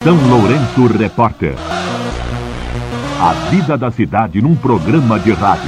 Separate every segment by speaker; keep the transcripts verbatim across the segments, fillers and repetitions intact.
Speaker 1: São Lourenço Repórter. A vida da cidade num programa de rádio.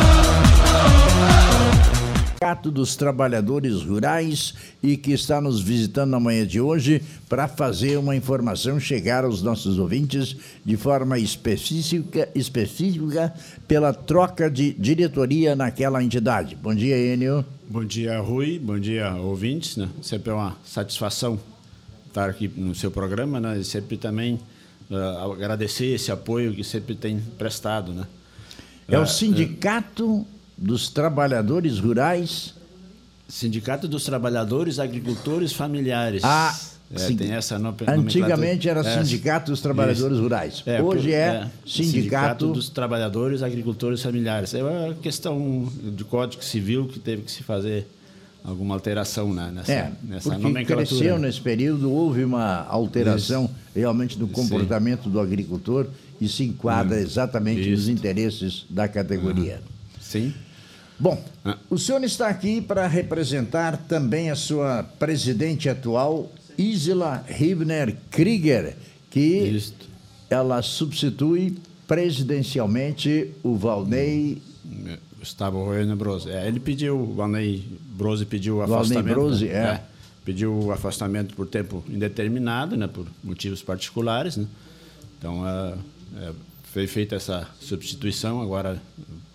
Speaker 2: Sindicato dos Trabalhadores Rurais e que está nos visitando na manhã de hoje para fazer uma informação chegar aos nossos ouvintes de forma específica, específica pela troca de diretoria naquela entidade. Bom dia, Enio.
Speaker 3: Bom dia, Rui. Bom dia, ouvintes. Né? Sempre é uma satisfação estar aqui no seu programa, né? E sempre também uh, agradecer esse apoio que sempre tem prestado, né?
Speaker 2: É o Sindicato uh, dos Trabalhadores Rurais.
Speaker 3: Sindicato dos Trabalhadores Agricultores Familiares.
Speaker 2: Ah,
Speaker 3: é,
Speaker 2: sim.
Speaker 3: Tem essa no,
Speaker 2: Antigamente era
Speaker 3: é,
Speaker 2: Sindicato dos Trabalhadores
Speaker 3: isso.
Speaker 2: Rurais.
Speaker 3: É,
Speaker 2: Hoje é,
Speaker 3: é
Speaker 2: Sindicato...
Speaker 3: Sindicato dos Trabalhadores Agricultores Familiares. É uma questão de Código Civil que teve que se fazer alguma alteração, né, nessa,
Speaker 2: é,
Speaker 3: nessa
Speaker 2: porque
Speaker 3: nomenclatura.
Speaker 2: Cresceu nesse período, houve uma alteração Isso. realmente do comportamento Sim. do agricultor e se enquadra hum. exatamente Isso. nos interesses da categoria.
Speaker 3: Ah. Sim.
Speaker 2: Bom, ah. o senhor está aqui para representar também a sua presidente atual, Isla Hibner Krieger, que Isso. ela substitui presidencialmente o Valnei...
Speaker 3: Gustavo Roena Brose. É, ele pediu, o Valnei Brose pediu o afastamento.
Speaker 2: Brose, é.
Speaker 3: é. Pediu o afastamento por tempo indeterminado, né, por motivos particulares. Né? Então, é, é, foi feita essa substituição, agora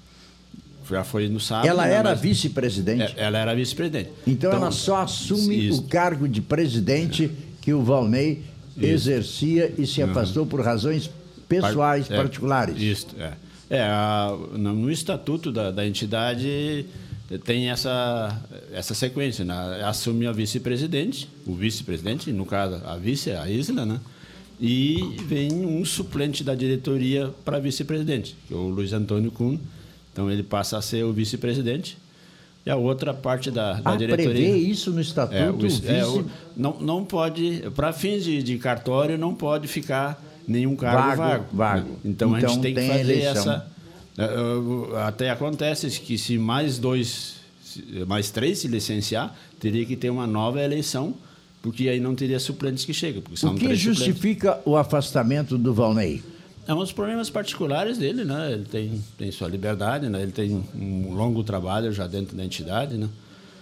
Speaker 3: já foi no sábado.
Speaker 2: Ela
Speaker 3: né,
Speaker 2: era
Speaker 3: mas,
Speaker 2: vice-presidente?
Speaker 3: É, ela era vice-presidente.
Speaker 2: Então, então, ela só assume isso. o cargo de presidente que o Valnei isso. exercia e se afastou uhum. por razões pessoais, Par- particulares.
Speaker 3: É, isso, é. É, a, no estatuto da, da entidade tem essa, essa sequência, né? Assume a vice-presidente, o vice-presidente, no caso a vice, a Isla, né? E vem um suplente da diretoria para vice-presidente, que é o Luiz Antônio Kuhn. Então ele passa a ser o vice-presidente. E a outra parte da, da
Speaker 2: ah,
Speaker 3: diretoria...
Speaker 2: prevê isso no estatuto?
Speaker 3: É, o,
Speaker 2: vice...
Speaker 3: é, o, não, não pode, para fins de, de cartório, não pode ficar... nenhum cargo
Speaker 2: vago.
Speaker 3: vago.
Speaker 2: vago.
Speaker 3: Então, então a gente tem, tem que fazer
Speaker 2: eleição.
Speaker 3: essa... Até acontece que se mais dois, mais três se licenciar, teria que ter uma nova eleição, porque aí não teria suplentes que chegam. Porque são
Speaker 2: o que
Speaker 3: três
Speaker 2: justifica
Speaker 3: suplentes.
Speaker 2: O afastamento do Valnei?
Speaker 3: É uns problemas particulares dele, né? Ele tem, tem sua liberdade, né? Ele tem um longo trabalho já dentro da entidade, né?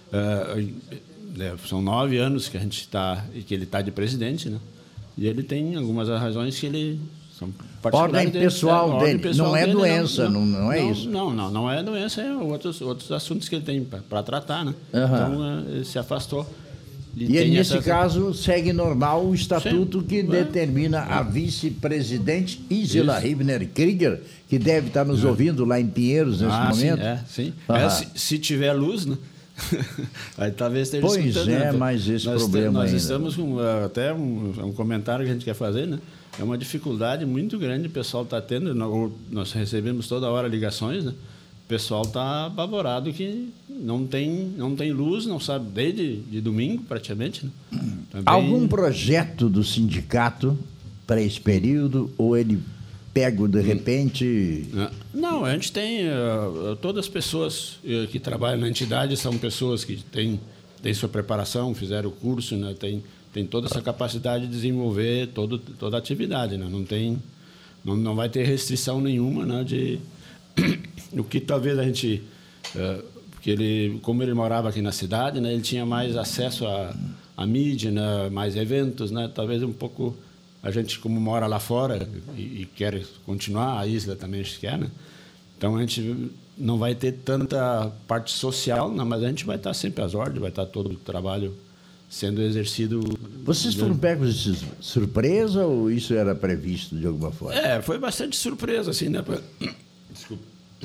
Speaker 3: É, são nove anos que a gente está que ele está de presidente, né? E ele tem algumas razões que ele... São
Speaker 2: ordem dele, pessoal é, dele, ordem pessoal não é dele, doença, não, não, não é
Speaker 3: não,
Speaker 2: isso?
Speaker 3: Não, não, não é doença, é outros, outros assuntos que ele tem para tratar, né?
Speaker 2: Uhum.
Speaker 3: Então, ele se afastou.
Speaker 2: E, e nesse essa... caso, segue normal o estatuto Sim. que é. determina a vice-presidente Isla Hibner Krieger, que deve estar nos é. ouvindo lá em Pinheiros nesse
Speaker 3: ah,
Speaker 2: momento.
Speaker 3: Sim, é, sim. Uhum. É, se, se tiver luz, né? Aí talvez esteja
Speaker 2: pois
Speaker 3: escutando.
Speaker 2: é,
Speaker 3: né?
Speaker 2: mas esse
Speaker 3: nós
Speaker 2: problema
Speaker 3: te, Nós
Speaker 2: ainda.
Speaker 3: estamos com uh, até um, um comentário que a gente quer fazer, né? É uma dificuldade muito grande o pessoal está tendo. Nós recebemos toda hora ligações, né? O pessoal está apavorado que não tem, não tem luz, não sabe, desde de domingo praticamente. Né? Também...
Speaker 2: Algum projeto do sindicato para esse período ou ele pega de repente?
Speaker 3: Não, a gente tem uh, todas as pessoas uh, que trabalham na entidade são pessoas que têm, têm sua preparação, fizeram o curso, né? Tem tem toda essa capacidade de desenvolver todo, toda a atividade, né? Não tem, não, não vai ter restrição nenhuma, né? De o que talvez a gente, uh, porque ele, como ele morava aqui na cidade, né? Ele tinha mais acesso à, à mídia, né? Mais eventos, né? Talvez um pouco a gente como mora lá fora e, e quer continuar, a Isla também quer, né? Então a gente não vai ter tanta parte social, né? Mas a gente vai estar sempre às ordens, vai estar todo o trabalho sendo exercido...
Speaker 2: Vocês foram pegos de surpresa ou isso era previsto de alguma forma?
Speaker 3: É, foi bastante surpresa, assim, né? Desculpa.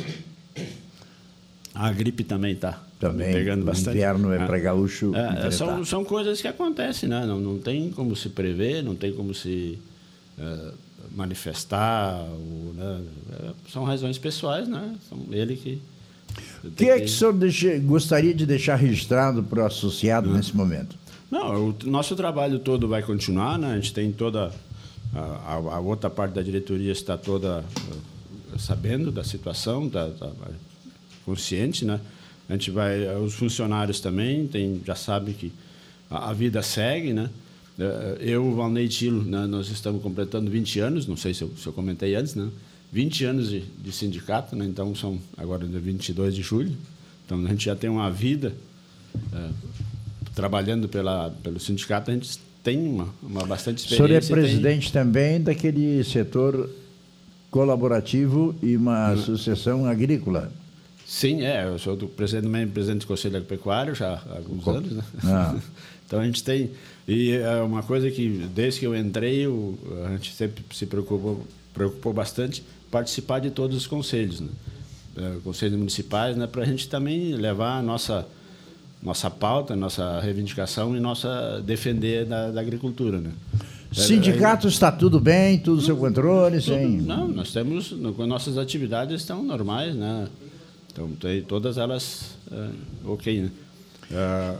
Speaker 3: A gripe também está
Speaker 2: também
Speaker 3: pegando bastante.
Speaker 2: O inverno é para gaúcho
Speaker 3: é, são, são coisas que acontecem, né? Não, não tem como se prever, não tem como se uh, manifestar. Ou, né? São razões pessoais, né? São ele que...
Speaker 2: O que é que o senhor deixa, gostaria de deixar registrado para o associado hum. nesse momento?
Speaker 3: Não, o nosso trabalho todo vai continuar, né? A gente tem toda... A, a outra parte da diretoria está toda uh, sabendo da situação, tá, tá consciente, né? A gente vai... Os funcionários também tem, já sabem que a, a vida segue, né? Eu, o Valnei Tilo, né, nós estamos completando vinte anos, não sei se eu, se eu comentei antes, né? vinte anos de, de sindicato, né? Então são agora dia vinte e dois de julho. Então a gente já tem uma vida é, trabalhando pela, pelo sindicato, a gente tem uma, uma bastante experiência.
Speaker 2: O senhor é presidente tem... também daquele setor colaborativo e uma uhum. associação agrícola.
Speaker 3: Sim, é, eu sou do presidente, também presidente do Conselho Agropecuário já há alguns Co... anos, né?
Speaker 2: Ah.
Speaker 3: Então a gente tem, e é uma coisa que desde que eu entrei, eu, a gente sempre se preocupou, preocupou bastante participar de todos os conselhos, né? É, conselhos municipais, né? Para a gente também levar a nossa, nossa pauta, nossa reivindicação e nossa defender da, da agricultura, né?
Speaker 2: Sindicato está tudo bem, tudo sob controle,
Speaker 3: tudo,
Speaker 2: sem...
Speaker 3: Não, nós temos, nossas atividades estão normais, né? Então, tem todas elas uh, ok, né? Uh,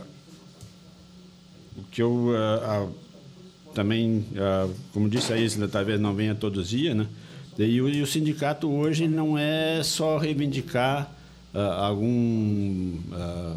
Speaker 3: o que eu uh, uh, também, uh, como disse a Isla, talvez não venha todos os dias, né? E o, e o sindicato hoje não é só reivindicar uh, algum uh,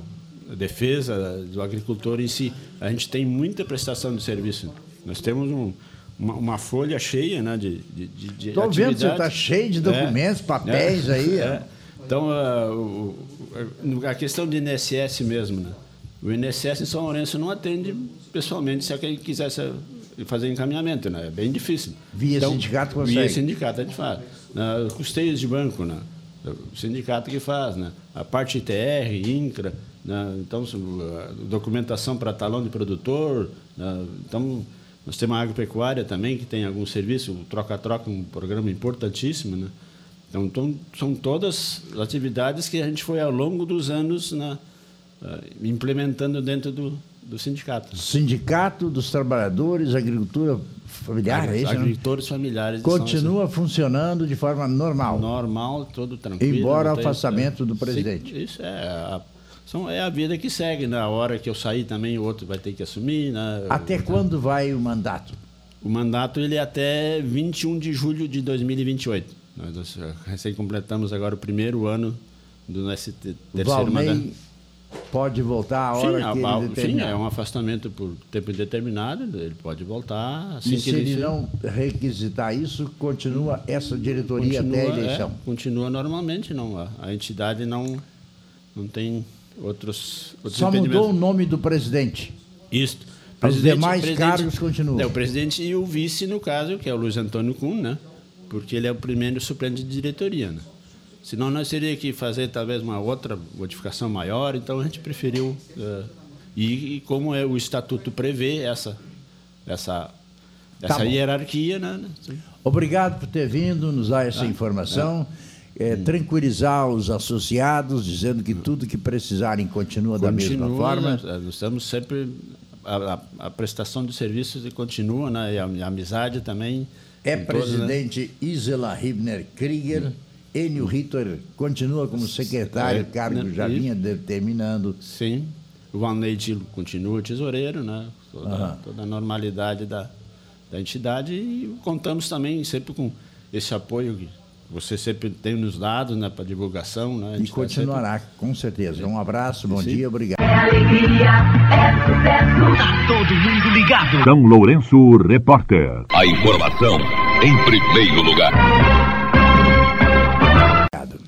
Speaker 3: defesa do agricultor em si. A gente tem muita prestação de serviço. Nós temos um, uma, uma folha cheia, né, de, de, de
Speaker 2: Estou vendo que você está cheio de documentos, é, papéis é, aí.
Speaker 3: É. Então, uh, o, a questão do I N S S mesmo, né? O I N S S em São Lourenço não atende pessoalmente se alguém quisesse fazer encaminhamento, né? É bem difícil.
Speaker 2: Via
Speaker 3: então,
Speaker 2: sindicato consegue?
Speaker 3: Via sindicato a gente faz. Uh, custeios de banco, né? O sindicato que faz, né? A parte I T R, INCRA, né? Então, uh, documentação para talão de produtor, né? Então, nós temos a agropecuária também, que tem algum serviço, o Troca-Troca, um programa importantíssimo, né? Então, então, são todas atividades que a gente foi, ao longo dos anos, né, implementando dentro do, do sindicato.
Speaker 2: Sindicato dos Trabalhadores, Agricultura Familiar, é isso?
Speaker 3: Agricultores familiares.
Speaker 2: Continua funcionando de forma normal?
Speaker 3: Normal, todo tranquilo.
Speaker 2: Embora o afastamento é, do presidente.
Speaker 3: Sim, isso é a, são, é a vida que segue. Na hora que eu sair também, o outro vai ter que assumir. Né?
Speaker 2: Até então, quando vai o mandato? O
Speaker 3: mandato ele é até vinte e um de julho de dois mil e vinte e oito. Nós recém completamos agora o primeiro ano do nosso terceiro mandato.
Speaker 2: Pode voltar a hora sim, que
Speaker 3: a,
Speaker 2: ele determinar.
Speaker 3: Sim, é um afastamento por tempo indeterminado, ele pode voltar assim
Speaker 2: e
Speaker 3: que
Speaker 2: se
Speaker 3: ele...
Speaker 2: ele não requisitar isso, continua essa diretoria
Speaker 3: continua,
Speaker 2: até a eleição?
Speaker 3: É, continua normalmente, não. A, a entidade não, não tem outros, outros
Speaker 2: Só mudou o nome do presidente?
Speaker 3: Isso.
Speaker 2: Os demais cargos continuam?
Speaker 3: É, o presidente e o vice, no caso, que é o Luiz Antônio Kuhn, né? Porque ele é o primeiro suplente de diretoria, né? Senão nós teríamos que fazer talvez uma outra modificação maior, então a gente preferiu uh, e, e como é, o estatuto prevê essa essa essa tá hierarquia, né?
Speaker 2: Obrigado por ter vindo nos dar essa ah, informação, é. É, tranquilizar os associados, dizendo que tudo que precisarem continua, continua da mesma forma.
Speaker 3: Nós estamos sempre a, a, a prestação de serviços continua, né? E a, a amizade também.
Speaker 2: É presidente todos, né? Isela Hibner Krieger. Hum. Enio Ritter continua como secretário, é, cargo né, já vinha determinando.
Speaker 3: Sim. O Valnei Tilo continua tesoureiro, né? Toda, uhum. toda a normalidade da, da entidade. E contamos também sempre com esse apoio que você sempre tem nos dado, né, para divulgação. Né?
Speaker 2: E continuará, sempre... com certeza. Um abraço, bom Sim. dia, obrigado.
Speaker 4: É alegria, é sucesso. Tá todo mundo ligado.
Speaker 1: São Lourenço Repórter.
Speaker 5: A informação em primeiro lugar.